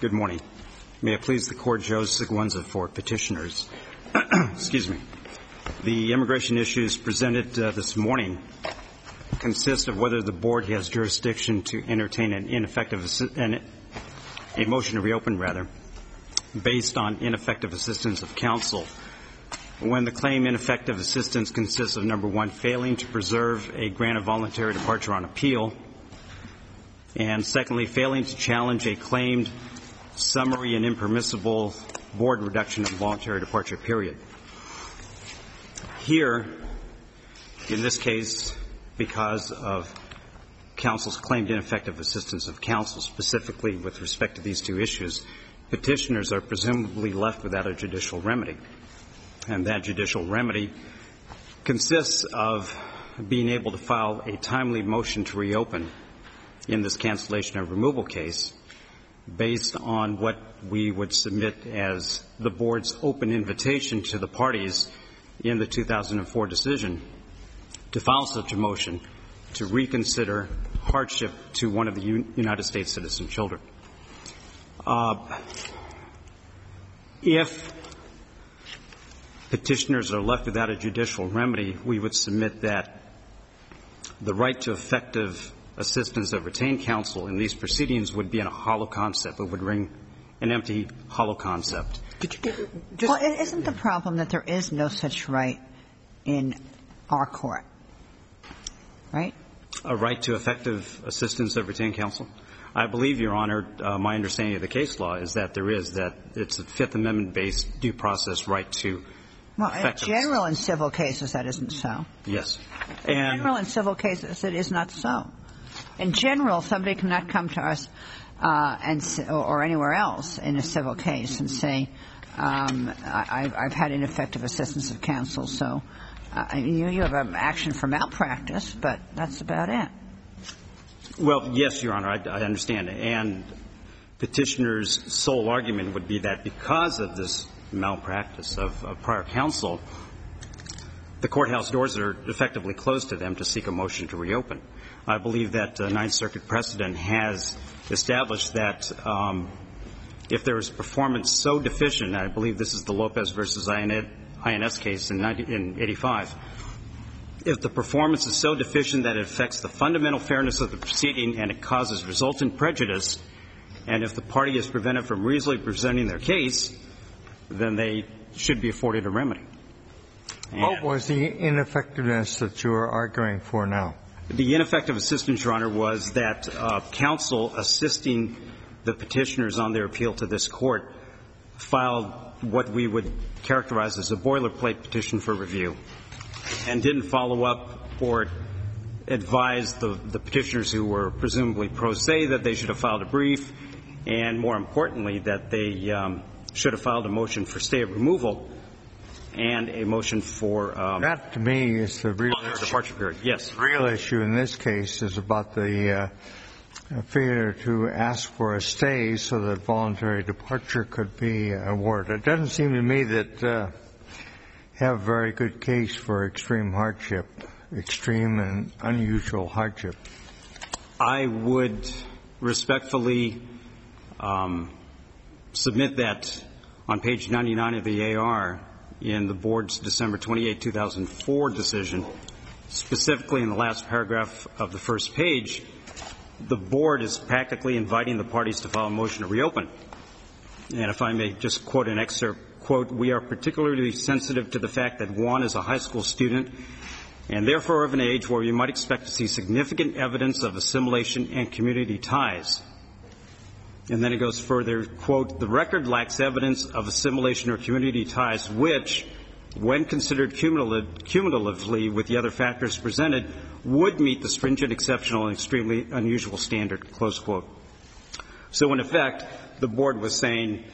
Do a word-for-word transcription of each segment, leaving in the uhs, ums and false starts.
Good morning. May it please the Court, Joe Seguenza for petitioners. Excuse me. The immigration issues presented uh, this morning consist of whether the Board has jurisdiction to entertain an ineffective an, a motion to reopen, rather, based on ineffective assistance of counsel. When the claim ineffective assistance consists of, number one, failing to preserve a grant of voluntary departure on appeal, and secondly, failing to challenge a claimed summary and impermissible board reduction of voluntary departure period. Here, in this case, because of counsel's claimed ineffective assistance of counsel, specifically with respect to these two issues, petitioners are presumably left without a judicial remedy. And that judicial remedy consists of being able to file a timely motion to reopen in this cancellation of removal case based on what we would submit as the Board's open invitation to the parties in the two thousand four decision to file such a motion to reconsider hardship to one of the U- United States citizen children. Uh, if petitioners are left without a judicial remedy, we would submit that the right to effective assistance of retained counsel in these proceedings would be in a hollow concept. It would ring an empty, hollow concept. Could you just well, isn't the problem that there is no such right in our court, right? A right to effective assistance of retained counsel? I believe, Your Honor, uh, my understanding of the case law is that there is, that it's a Fifth Amendment-based due process right to Well, in general in civil cases, that isn't so. Yes. In and general in civil cases, it is not so. In general, somebody cannot come to us uh, and or anywhere else in a civil case and say, um, I, I've had ineffective assistance of counsel, so uh, you, you have an action for malpractice, but that's about it. Well, yes, Your Honor, I, I understand. And petitioner's sole argument would be that because of this malpractice of, of prior counsel, the courthouse doors are effectively closed to them to seek a motion to reopen. I believe that uh, Ninth Circuit precedent has established that um, if there is performance so deficient, I believe this is the Lopez versus I N S case in, in eighty-five, if the performance is so deficient that it affects the fundamental fairness of the proceeding and it causes resultant prejudice, and if the party is prevented from reasonably presenting their case, then they should be afforded a remedy. And what was the ineffectiveness that you are arguing for now? The ineffective assistance, Your Honor, was that uh, counsel assisting the petitioners on their appeal to this court filed what we would characterize as a boilerplate petition for review and didn't follow up or advise the, the petitioners who were presumably pro se that they should have filed a brief, and more importantly, that they um, should have filed a motion for stay of removal and a motion for um, that to me is the real departure period. Yes, the real issue in this case is about the uh, failure to ask for a stay so that voluntary departure could be awarded. It doesn't seem to me that uh, have a very good case for extreme hardship, extreme and unusual hardship. I would respectfully um, submit that on page ninety-nine of the A R in the Board's December twenty-eighth, two thousand four decision, specifically in the last paragraph of the first page, the Board is practically inviting the parties to file a motion to reopen. And if I may just quote an excerpt, quote, "We are particularly sensitive to the fact that Juan is a high school student and therefore of an age where you might expect to see significant evidence of assimilation and community ties." And then it goes further, quote, "The record lacks evidence of assimilation or community ties which, when considered cumulative, cumulatively with the other factors presented, would meet the stringent, exceptional, and extremely unusual standard," close quote. So in effect, the Board was saying,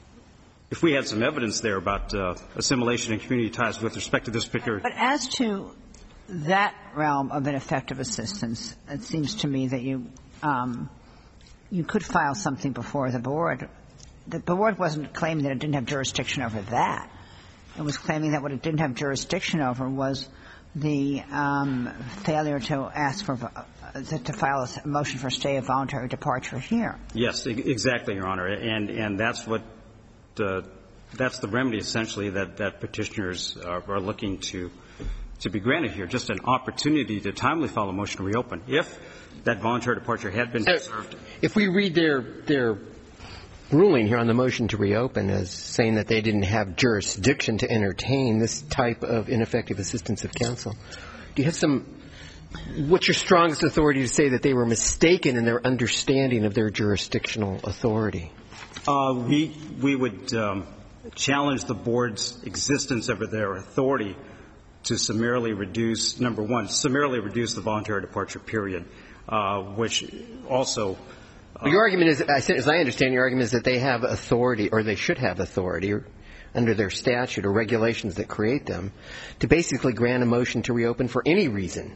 if we had some evidence there about uh, assimilation and community ties with respect to this particular... But as to that realm of ineffective assistance, it seems to me that you um, you could file something before the Board. The Board wasn't claiming that it didn't have jurisdiction over that. It was claiming that what it didn't have jurisdiction over was the um, failure to ask for uh, to file a motion for stay of voluntary departure here. Yes, exactly, Your Honor, and and that's what uh, that's the remedy essentially that that petitioners are, are looking to to be granted here, just an opportunity to timely file a motion to reopen if that voluntary departure had been served. If we read their their ruling here on the motion to reopen as saying that they didn't have jurisdiction to entertain this type of ineffective assistance of counsel, do you have some – what's your strongest authority to say that they were mistaken in their understanding of their jurisdictional authority? Uh, we we would um, challenge the board's existence of their authority to summarily reduce, number one, summarily reduce the voluntary departure period, uh, which also – Well, your argument is, as I understand your argument, is that they have authority, or they should have authority under their statute or regulations that create them, to basically grant a motion to reopen for any reason.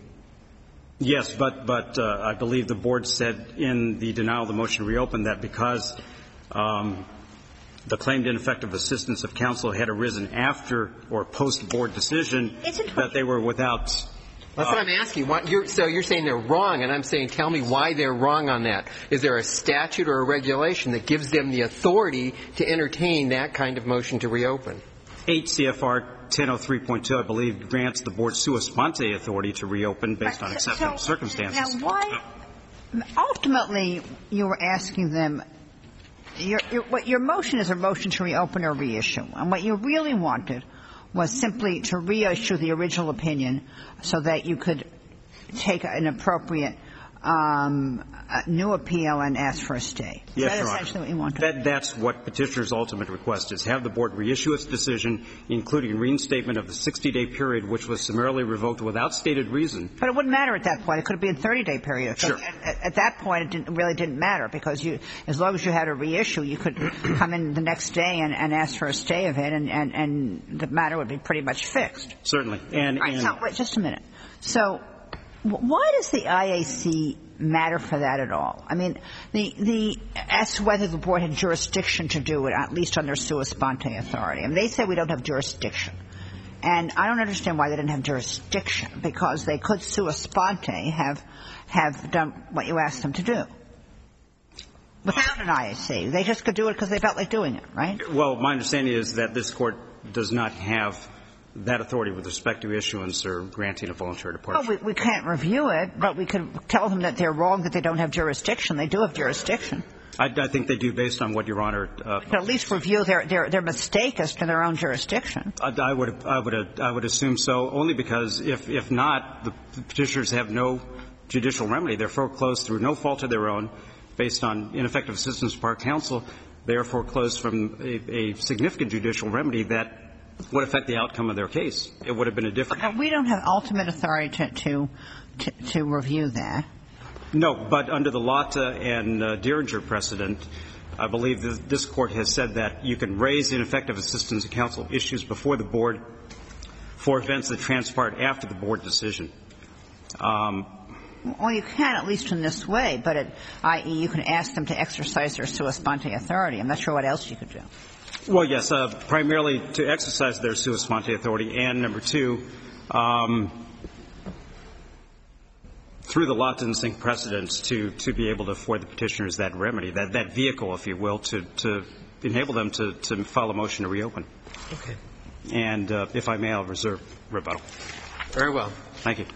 Yes, but but uh, I believe the board said in the denial of the motion to reopen that because um, the claimed ineffective assistance of counsel had arisen after or post-board decision, that they were without. That's what I'm asking. What, you're, so you're saying they're wrong, and I'm saying tell me why they're wrong on that. Is there a statute or a regulation that gives them the authority to entertain that kind of motion to reopen? eight C F R ten oh three point two, I believe, grants the board sua sponte authority to reopen based on exceptional so, circumstances. Now, why – ultimately, you were asking them your, your, – what your motion is a motion to reopen or reissue. And what you really wanted was simply to reissue the original opinion so that you could take an appropriate um, new appeal and ask for a stay. Is yes, that Your essentially Honor. what you wanted? That, that's what petitioner's ultimate request is, have the board reissue its decision, including reinstatement of the sixty-day period, which was summarily revoked without stated reason. But it wouldn't matter at that point. It could have been a thirty-day period. Sure. At, at that point, it didn't, really didn't matter because you, as long as you had a reissue, you could come in the next day and, and ask for a stay of it, and, and, and the matter would be pretty much fixed. Certainly. And, All right, and so, wait, just a minute. So why does the I A C matter for that at all? I mean, the, the, as to whether the board had jurisdiction to do it, at least under sua sponte authority. I mean, they say we don't have jurisdiction. And I don't understand why they didn't have jurisdiction, because they could sua sponte have, have done what you asked them to do. Without an I A C. They just could do it because they felt like doing it, right? Well, my understanding is that this Court does not have that authority with respect to issuance or granting a voluntary departure. Well, we, we can't review it, but we could tell them that they're wrong, that they don't have jurisdiction. They do have jurisdiction. I, I think they do, based on what Your Honor. Uh, But at least review their, their, their mistake as to their own jurisdiction. I, I would, I would, I would assume so, only because if, if not, the petitioners have no judicial remedy. They're foreclosed through no fault of their own, based on ineffective assistance of our counsel. They are foreclosed from a, a significant judicial remedy that would affect the outcome of their case. It would have been a different. But we don't have ultimate authority to, to, to, to review that. No, but under the Lata and uh, Dieringer precedent, I believe that this Court has said that you can raise ineffective assistance of counsel issues before the board for events that transpired after the board decision. Um, Well, you can, at least in this way, but it, that is you can ask them to exercise their sua sponte authority. I'm not sure what else you could do. Well, yes, uh, primarily to exercise their sua sponte authority, and number two, um, through the Lata and Singh precedents to, to be able to afford the petitioners that remedy, that, that vehicle, if you will, to, to enable them to, to file a motion to reopen. Okay. And uh, if I may, I'll reserve rebuttal. Very well. Thank you.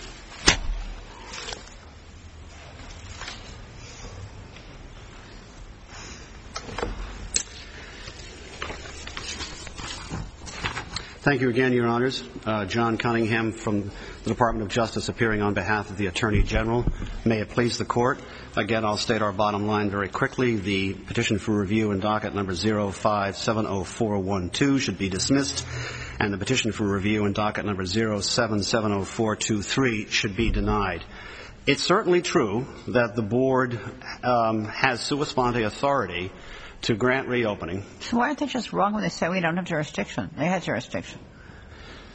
Thank you again, Your Honors. Uh, John Cunningham from the Department of Justice, appearing on behalf of the Attorney General. May it please the Court. Again, I'll state our bottom line very quickly. The petition for review in docket number zero five seven zero four one two should be dismissed, and the petition for review in docket number zero seven seven zero four two three should be denied. It's certainly true that the Board um, has sua sponte authority to grant reopening. So why aren't they just wrong when they say we don't have jurisdiction? They had jurisdiction.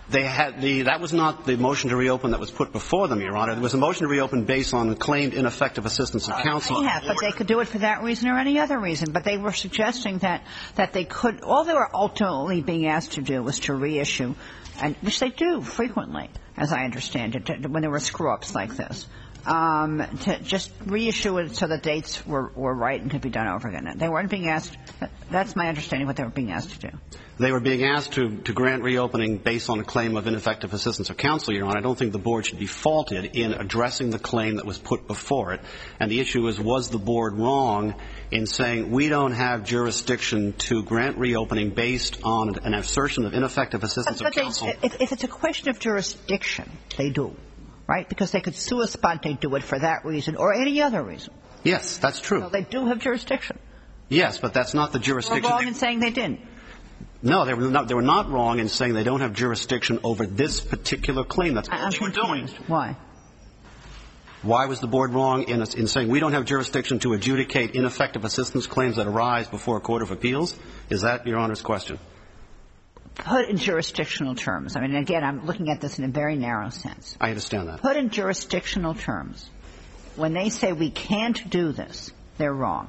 They had the, that was not the motion to reopen that was put before them, Your Honor. It was a motion to reopen based on claimed ineffective assistance of counsel. Yeah, but they could do it for that reason or any other reason. But they were suggesting that, that they could, all they were ultimately being asked to do was to reissue, and which they do frequently, as I understand it, when there were screw-ups like this. Um, to just reissue it so the dates were, were right and could be done over again. They weren't being asked, that's my understanding, what they were being asked to do. They were being asked to, to grant reopening based on a claim of ineffective assistance of counsel, Your Honor. I don't think the board should be faulted in addressing the claim that was put before it. And the issue is, was the board wrong in saying we don't have jurisdiction to grant reopening based on an assertion of ineffective assistance but, of but counsel? They, if, if it's a question of jurisdiction, they do. Right? Because they could sua sponte do it for that reason or any other reason. Yes, that's true. So they do have jurisdiction. Yes, but that's not the jurisdiction. They were wrong in saying they didn't. No, they were not, they were not wrong in saying they don't have jurisdiction over this particular claim. That's what I'm you were doing. Why? Why was the board wrong in, in saying we don't have jurisdiction to adjudicate ineffective assistance claims that arise before a court of appeals? Is that Your Honor's question? Put in jurisdictional terms. I mean, again, I'm looking at this in a very narrow sense. I understand that. Put in jurisdictional terms. When they say we can't do this, they're wrong.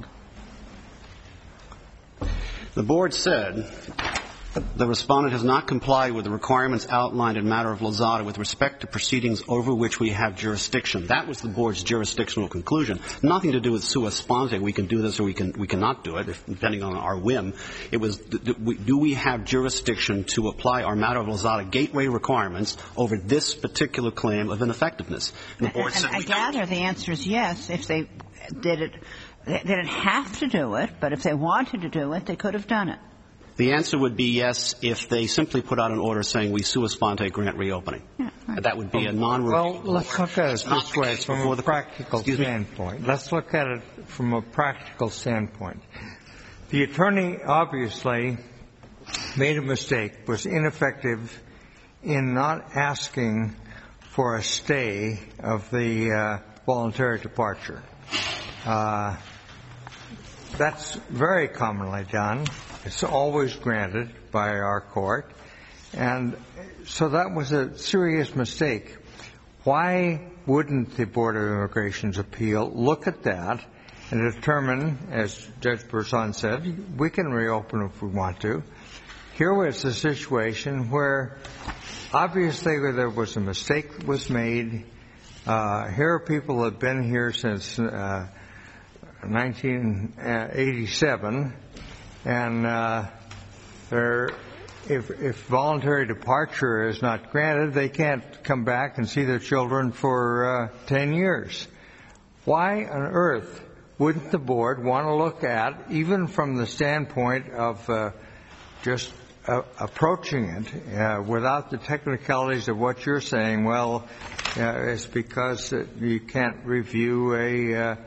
The board said the respondent has not complied with the requirements outlined in matter of Lozada with respect to proceedings over which we have jurisdiction. That was the board's jurisdictional conclusion. Nothing to do with sua sponte. We can do this or we can we cannot do it, if, depending on our whim. It was, do we have jurisdiction to apply our matter of Lozada gateway requirements over this particular claim of ineffectiveness? And the board and, said and we I gather don't. the answer is yes. If they did it, they didn't have to do it, but if they wanted to do it, they could have done it. The answer would be yes if they simply put out an order saying we sua sponte grant reopening. Yeah, right. That would be a non-reviewable Well, let's look at it It's not this the way case from before a the- practical Excuse me. standpoint. Let's look at it from a practical standpoint. The attorney obviously made a mistake, was ineffective in not asking for a stay of the uh, voluntary departure. Uh, that's very commonly done. It's always granted by our court. And so that was a serious mistake. Why wouldn't the Board of Immigration's appeal look at that and determine, as Judge Berzon said, we can reopen if we want to. Here was a situation where obviously there was a mistake that was made. Uh, here are people that have been here since uh, nineteen eighty-seven, and uh, they're, if, if voluntary departure is not granted, they can't come back and see their children for uh, ten years. Why on earth wouldn't the board want to look at, even from the standpoint of uh, just uh, approaching it uh, without the technicalities of what you're saying? Well, uh, it's because uh, you can't review a, uh,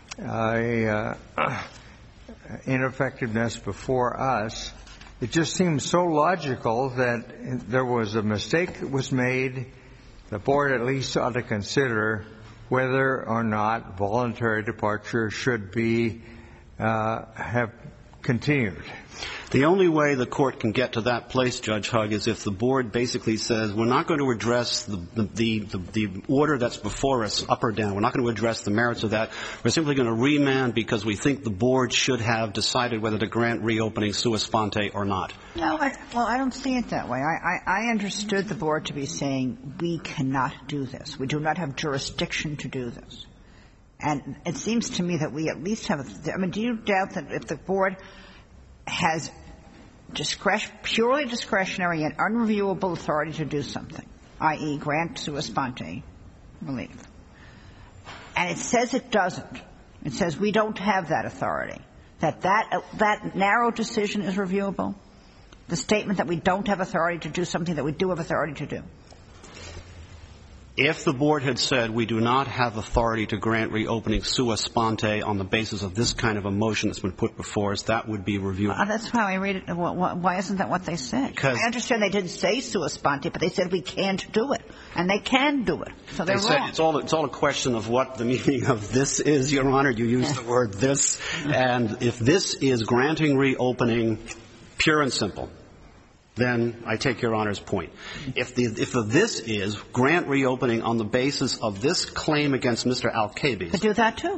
a uh, ineffectiveness before us. It just seems so logical that there was a mistake that was made. The board at least ought to consider whether or not voluntary departure should be uh, have continued. The only way the court can get to that place, Judge Hugg, is if the board basically says we're not going to address the, the, the, the order that's before us, up or down. We're not going to address the merits of that. We're simply going to remand because we think the board should have decided whether to grant reopening sua sponte or not. No, I, well, I don't see it that way. I, I, I understood the board to be saying we cannot do this. We do not have jurisdiction to do this. And it seems to me that we at least have a, I mean, do you doubt that if the board has discretion, purely discretionary and unreviewable authority to do something, that is grant sua sponte relief, and it says it doesn't, it says we don't have that authority, that that, that narrow decision is reviewable? The statement that we don't have authority to do something that we do have authority to do? If the board had said we do not have authority to grant reopening sua sponte on the basis of this kind of a motion that's been put before us, that would be reviewable. Uh, that's how I read it. Why isn't that what they said? Because I understand they didn't say sua sponte, but they said we can't do it. And they can do it. So they're they said wrong. it's all, it's all a question of what the meaning of this is, Your Honor. You used the word this. And if this is granting reopening, pure and simple, then I take Your Honor's point. If the if the this is grant reopening on the basis of this claim against Mister Alkabis. Could do that too.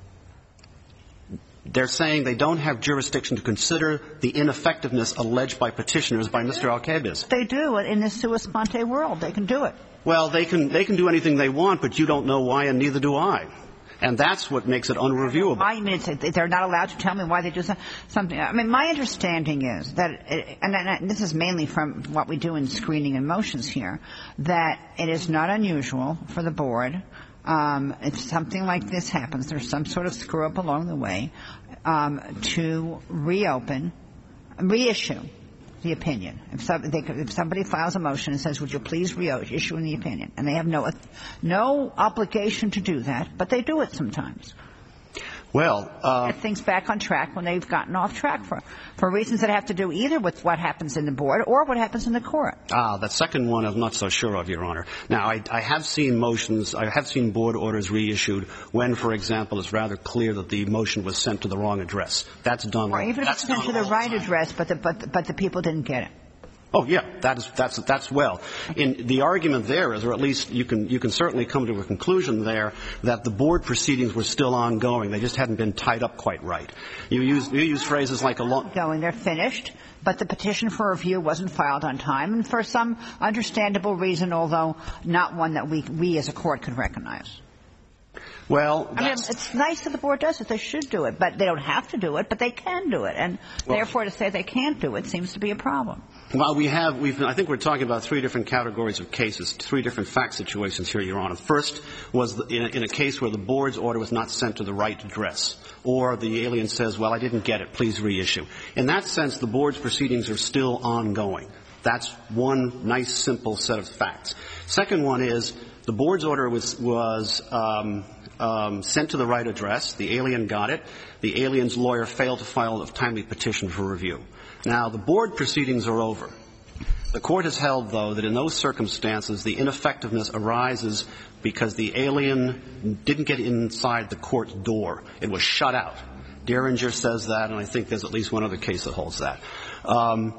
They're saying they don't have jurisdiction to consider the ineffectiveness alleged by petitioners by Mister Alkabis. They do it in the sua sponte world. They can do it. Well, they can they can do anything they want, but you don't know why, and neither do I. And that's what makes it unreviewable. I mean, it's, they're not allowed to tell me why they do something. I mean, my understanding is that, it, and, and this is mainly from what we do in screening and motions here, that it is not unusual for the board, um, if something like this happens, there's some sort of screw up along the way, um, to reopen, reissue the opinion. If, some, they, if somebody files a motion and says, would you please reissue the opinion, and they have no no obligation to do that, but they do it sometimes. Well, uh, get things back on track when they've gotten off track for for reasons that have to do either with what happens in the board or what happens in the court. Ah, that second one I'm not so sure of, Your Honor. Now, I, I have seen motions, I have seen board orders reissued when, for example, it's rather clear that the motion was sent to the wrong address. That's done. Or even if it's sent to the right address, but the but but the people didn't get it. Oh, yeah, that is, that's, that's well. In, the argument there is, or at least you can, you can certainly come to a conclusion there, that the board proceedings were still ongoing. They just hadn't been tied up quite right. You use, you use phrases like a long... Going, they're finished, but the petition for review wasn't filed on time, and for some understandable reason, although not one that we, we as a court could recognize. Well, I mean, it's nice that the board does it. They should do it, but they don't have to do it, but they can do it. And well, therefore, to say they can't do it seems to be a problem. Well, we have, we've, I think we're talking about three different categories of cases, three different fact situations here, Your Honor. First was the, in, a, in a case where the board's order was not sent to the right address, or the alien says, well, I didn't get it, please reissue. In that sense, the board's proceedings are still ongoing. That's one nice, simple set of facts. Second one is the board's order was, was um, um, sent to the right address. The alien got it. The alien's lawyer failed to file a timely petition for review. Now, the board proceedings are over. The court has held, though, that in those circumstances, the ineffectiveness arises because the alien didn't get inside the court's door. It was shut out. Derringer says that, and I think there's at least one other case that holds that. Um,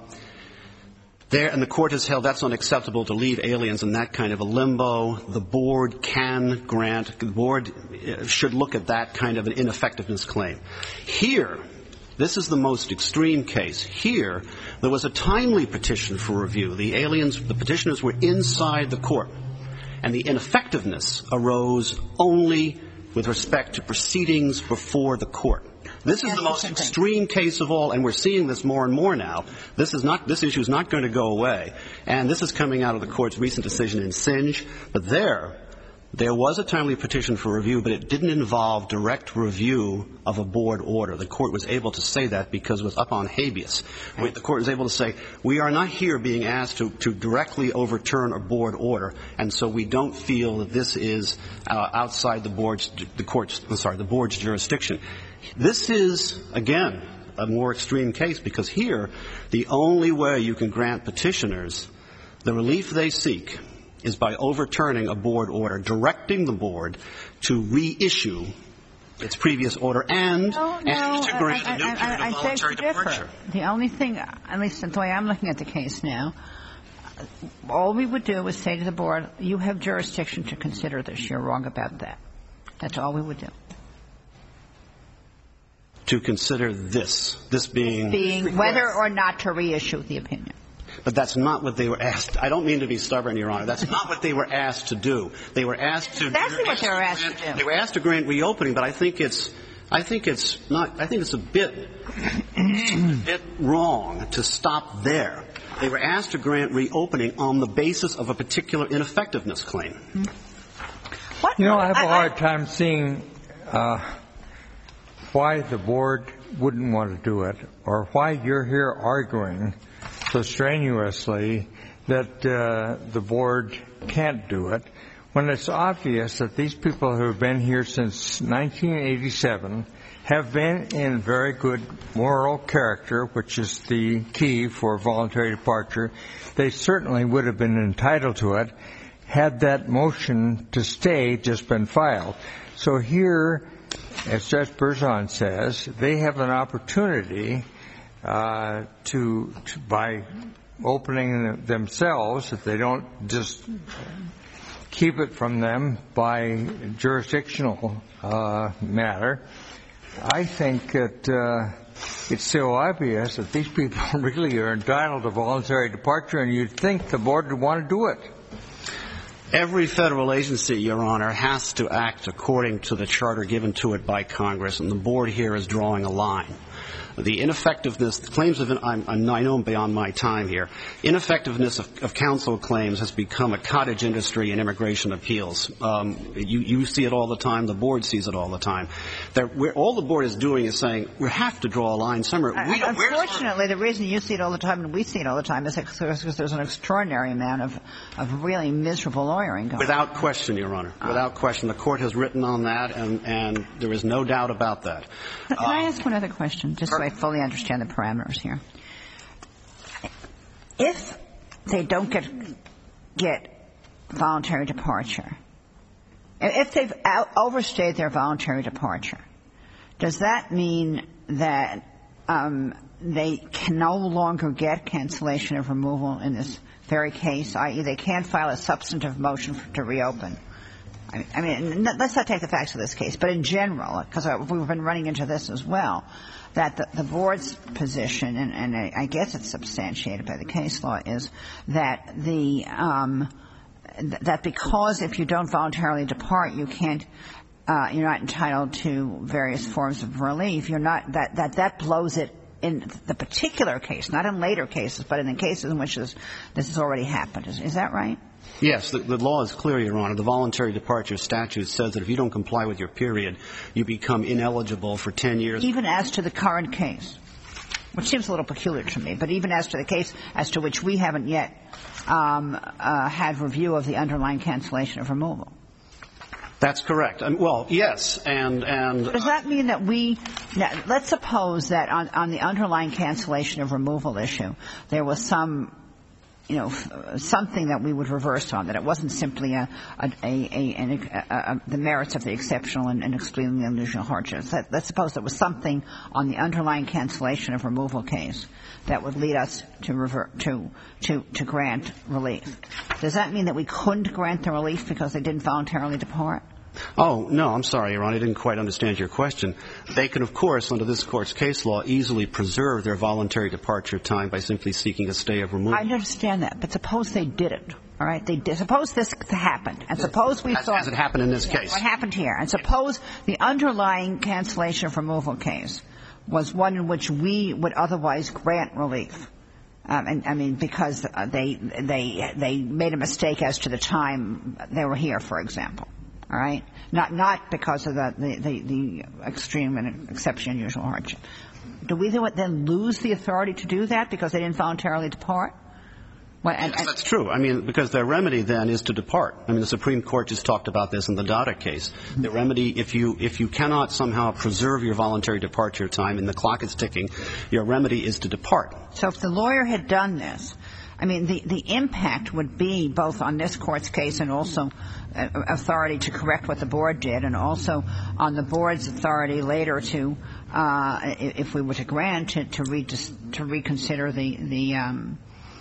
there, and the court has held that's unacceptable to leave aliens in that kind of a limbo. The board can grant, the board should look at that kind of an ineffectiveness claim. Here, this is the most extreme case. Here, there was a timely petition for review. The aliens, the petitioners were inside the court, and the ineffectiveness arose only with respect to proceedings before the court. This is the most extreme case of all, and we're seeing this more and more now. This is not, this issue is not going to go away, and this is coming out of the court's recent decision in Singe. But there, there was a timely petition for review, but it didn't involve direct review of a board order. The court was able to say that because it was up on habeas. The court was able to say, we are not here being asked to, to directly overturn a board order, and so we don't feel that this is uh, outside the board's, the court's, I'm sorry, the board's jurisdiction. This is, again, a more extreme case because here, the only way you can grant petitioners the relief they seek is by overturning a board order, directing the board to reissue its previous order and, no, no, and to grant I, a new I, period I, of I voluntary departure. The only thing, at least the way I'm looking at the case now, all we would do is say to the board, you have jurisdiction to consider this. You're wrong about that. That's all we would do. To consider this, this being... Being whether or not to reissue the opinion. But that's not what they were asked. I don't mean to be stubborn, Your Honor. That's not what they were asked to do. They were asked to... Exactly what they were asked to do. They were asked to grant reopening, but I think it's, I think it's not, I think it's a bit, a bit wrong to stop there. They were asked to grant reopening on the basis of a particular ineffectiveness claim. What? You know, I have a I, hard I, time seeing uh, why the board wouldn't want to do it, or why you're here arguing so strenuously that uh, the board can't do it, when it's obvious that these people who have been here since nineteen eighty-seven have been in very good moral character, which is the key for voluntary departure. They certainly would have been entitled to it had that motion to stay just been filed. So here, as Judge Berzon says, they have an opportunity uh, to, to, by opening themselves, if they don't just keep it from them by jurisdictional uh, matter, I think that uh, it's so obvious that these people really are entitled to voluntary departure, and you'd think the board would want to do it. Every federal agency, Your Honor, has to act according to the charter given to it by Congress, and the board here is drawing a line. The ineffectiveness, the claims of, I'm, I'm, I know I'm beyond my time here, ineffectiveness of, of counsel claims has become a cottage industry in immigration appeals. Um, you, you see it all the time. The board sees it all the time. We're, all the board is doing is saying we have to draw a line somewhere. Uh, we don't, unfortunately, the reason you see it all the time and we see it all the time is because there's an extraordinary amount of, of really miserable lawyering going on. Without question, Your Honor. Without question. The court has written on that, and, and there is no doubt about that. Can um, I ask one other question, just so I fully understand the parameters here? If they don't get get voluntary departure, if they've out, overstayed their voluntary departure, does that mean that um, they can no longer get cancellation of removal in this very case, that is they can't file a substantive motion for, to reopen? I, I mean, let's not take the facts of this case, but in general, because we've been running into this as well, that the, the board's position, and, and I, I guess it's substantiated by the case law, is that the um, th- that because if you don't voluntarily depart, you can't, uh, you're not entitled to various forms of relief. You're not that that that blows it in the particular case, not in later cases, but in the cases in which this this has already happened. Is, is that right? Yes, the, the law is clear, Your Honor. The voluntary departure statute says that if you don't comply with your period, you become ineligible for ten years. Even as to the current case, which seems a little peculiar to me, but even as to the case as to which we haven't yet um, uh, had review of the underlying cancellation of removal. That's correct. Um, well, yes, and and does that mean that we now, let's suppose that on, on the underlying cancellation of removal issue there was some, you know, something that we would reverse on, that it wasn't simply a, a, a, a, a, a the merits of the exceptional and, and excluding the unusual hardships. Let, let's suppose there was something on the underlying cancellation of removal case that would lead us to revert to to to grant relief. Does that mean that we couldn't grant the relief because they didn't voluntarily depart? Oh, no, I'm sorry, Your Honor. I didn't quite understand your question. They can, of course, under this Court's case law, easily preserve their voluntary departure time by simply seeking a stay of removal. I understand that, but suppose they didn't, all right? They did. Suppose this happened, and suppose we as, thought... As it happened in this yeah, case. What happened here. And suppose the underlying cancellation of removal case was one in which we would otherwise grant relief. Um, and, I mean, because uh, they, they, they made a mistake as to the time they were here, for example. All right? Not not because of the, the, the, the extreme and exceptionally unusual hardship. Do we then lose the authority to do that because they didn't voluntarily depart? Well, and, yes, that's true. I mean, because their remedy then is to depart. I mean, the Supreme Court just talked about this in the Dada case. The remedy, if you if you cannot somehow preserve your voluntary departure time and the clock is ticking, your remedy is to depart. So if the lawyer had done this, I mean, the, the impact would be both on this Court's case and also uh, authority to correct what the board did, and also on the board's authority later to, uh, if we were to grant, to to, re- to reconsider the the, um,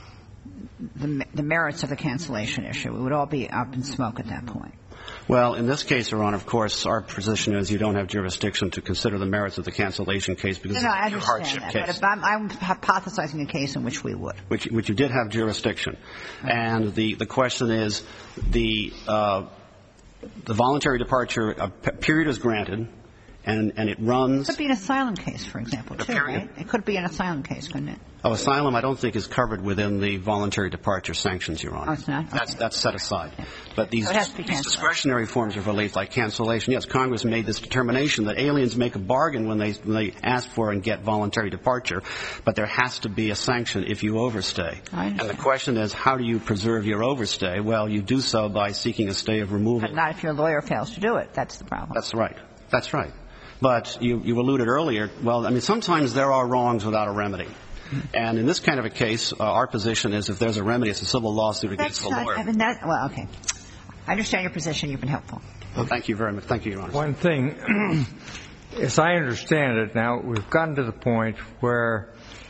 the the merits of the cancellation issue. It would all be up in smoke at that point. Well, in this case, Your Honor, of course, our position is you don't have jurisdiction to consider the merits of the cancellation case because no, no, it's a hardship that, case. But if I'm, I'm hypothesizing a case in which we would. Which, which you did have jurisdiction. Okay. And the, the question is the, uh, the voluntary departure uh, period is granted, and, and it runs. It could be an asylum case, for example, too, right? It could be an asylum case, couldn't it? Oh, asylum I don't think is covered within the voluntary departure sanctions, Your Honor. Oh, it's not? Okay. That's, that's set aside. Okay. But these, so these discretionary forms of relief like cancellation, yes, Congress made this determination that aliens make a bargain when they, when they ask for and get voluntary departure, but there has to be a sanction if you overstay. And the question is, how do you preserve your overstay? Well, you do so by seeking a stay of removal. But not if your lawyer fails to do it. That's the problem. That's right. That's right. But you, you alluded earlier, well, I mean, sometimes there are wrongs without a remedy. And in this kind of a case, uh, our position is if there's a remedy, it's a civil lawsuit against the lawyer. I mean, that, well, okay. I understand your position. You've been helpful. Well, thank you very much. Thank you, Your Honor. One thing, as I understand it now, we've gotten to the point where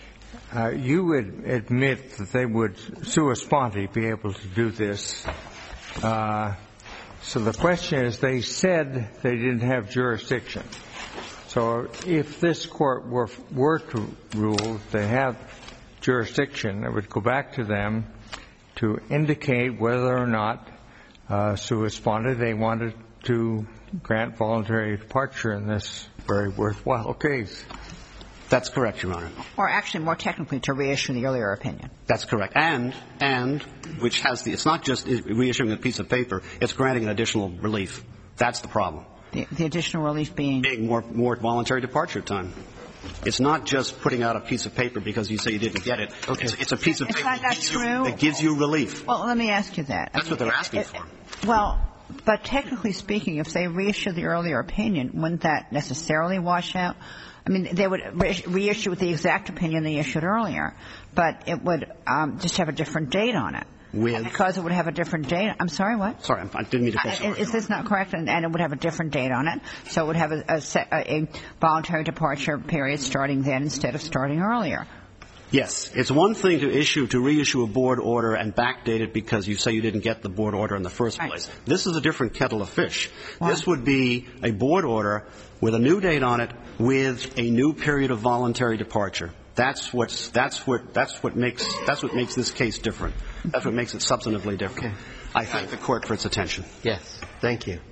uh, you would admit that they would, sua sponte, be able to do this. Uh, so the question is, they said they didn't have jurisdiction. So if this court were, were to rule they have jurisdiction, it would go back to them to indicate whether or not uh, sua sponte they wanted to grant voluntary departure in this very worthwhile case. That's correct, Your Honor. Or actually, more technically, to reissue the earlier opinion. That's correct. And, and, which has the, it's not just reissuing a piece of paper, it's granting an additional relief. That's the problem. The, the additional relief being? Being more, more voluntary departure time. It's not just putting out a piece of paper because you say you didn't get it. Okay. It's, it's a piece of Is paper that not true? that gives you relief. Well, let me ask you that. That's I mean, what they're asking it, for. It, well, but technically speaking, if they reissue the earlier opinion, wouldn't that necessarily wash out? I mean, they would re- reissue the exact opinion they issued earlier, but it would um, just have a different date on it. With? And because it would have a different date. I'm sorry, what? Sorry, I didn't mean to cut you Uh, off. Is this not correct? And, and it would have a different date on it, so it would have a, a, set, a, a voluntary departure period starting then instead of starting earlier. Yes. It's one thing to issue, to reissue a board order and backdate it because you say you didn't get the board order in the first Right. place. This is a different kettle of fish. Why? This would be a board order with a new date on it with a new period of voluntary departure. That's what's, that's what, that's what makes, that's what makes this case different. That's what makes it substantively different. Okay. I thank the court for its attention. Yes. Thank you.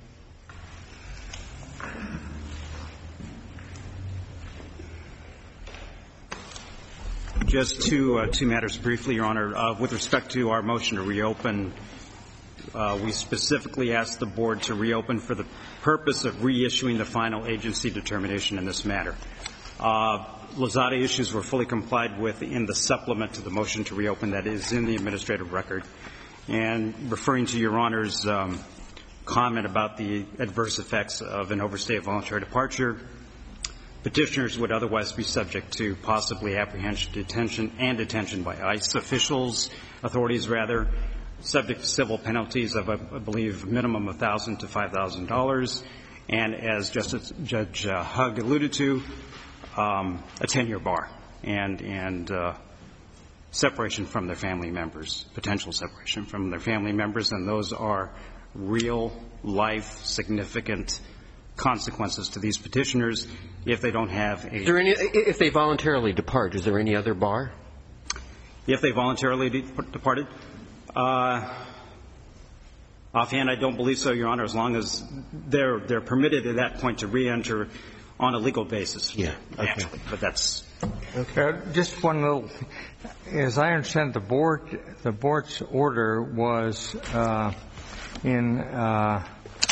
Just two, uh, two matters briefly, Your Honor. Uh, with respect to our motion to reopen, uh, we specifically asked the board to reopen for the purpose of reissuing the final agency determination in this matter. Uh, Lozada issues were fully complied with in the supplement to the motion to reopen that is in the administrative record. And referring to Your Honor's um, comment about the adverse effects of an overstay of voluntary departure, petitioners would otherwise be subject to possibly apprehension, detention, and detention by ICE officials, authorities rather, subject to civil penalties of, I believe, minimum of one thousand dollars to five thousand dollars, and as Justice Judge uh, Hugg alluded to, um, a ten-year bar and and uh, separation from their family members, potential separation from their family members, and those are real life significant consequences to these petitioners if they don't have a. Is there any, if they voluntarily depart, is there any other bar? If they voluntarily de- departed? Uh, offhand, I don't believe so, Your Honor, as long as they're, they're permitted at that point to re-enter on a legal basis. Yeah. Okay. Naturally. But that's. Okay. Uh, just one little. As I understand, the board, the board's order was uh, in uh,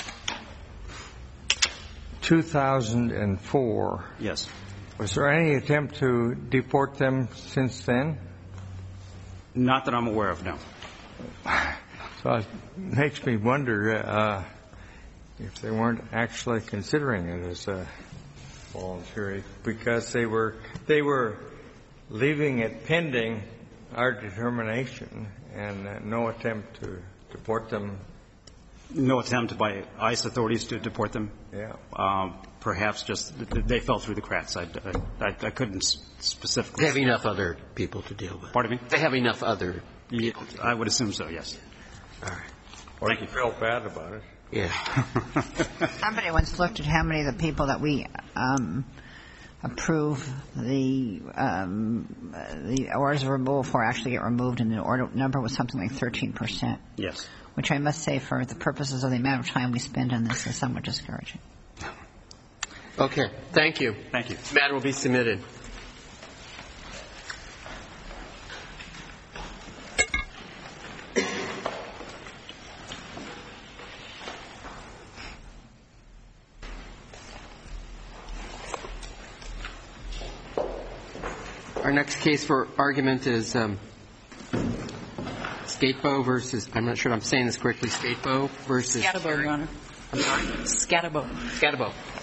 two thousand four. Yes. Was there any attempt to deport them since then? Not that I'm aware of, no. So it makes me wonder uh, if they weren't actually considering it as a voluntary, because they were they were leaving it pending our determination and uh, no attempt to deport them. No attempt by ICE authorities to deport them? Yeah. Um, perhaps just they fell through the cracks. I, I, I couldn't specifically. They have enough other people to deal with. Pardon me? They have enough other. Yeah, I would assume so, yes. All right. Or you felt bad about it. Yeah. Somebody once looked at how many of the people that we um, approve the um, the orders of removal for actually get removed, and the order number was something like thirteen percent. Yes. Which I must say, for the purposes of the amount of time we spend on this, is somewhat discouraging. Okay. Thank you. Thank you. This matter will be submitted. Our next case for argument is um, Skatebo versus, I'm not sure if I'm saying this correctly, Skatebo versus. Scatabo, Your Honor. I'm sorry? Scatabo. Scatabo.